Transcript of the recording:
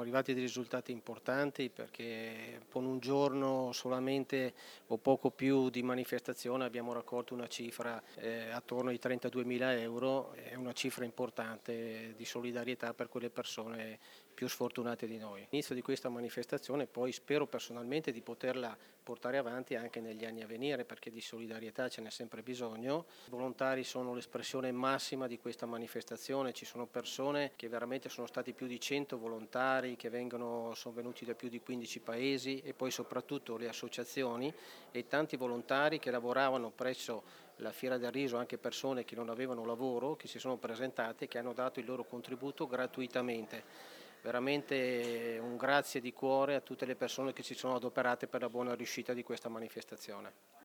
arrivati dei risultati importanti perché con un giorno solamente o poco più di manifestazione abbiamo raccolto una cifra attorno ai 32.000 euro, è una cifra importante di solidarietà per quelle persone più sfortunate di noi. L'inizio di questa manifestazione poi spero personalmente di poterla portare avanti anche negli anni a venire perché di solidarietà ce n'è sempre bisogno. I volontari sono l'espressione massima di questa manifestazione, ci sono persone che veramente sono stati più di 100 volontari che sono venuti da più di 15 paesi e poi soprattutto le associazioni e tanti volontari che lavoravano presso la Fiera del Riso, anche persone che non avevano lavoro, che si sono presentate e che hanno dato il loro contributo gratuitamente. Veramente un grazie di cuore a tutte le persone che si sono adoperate per la buona riuscita di questa manifestazione.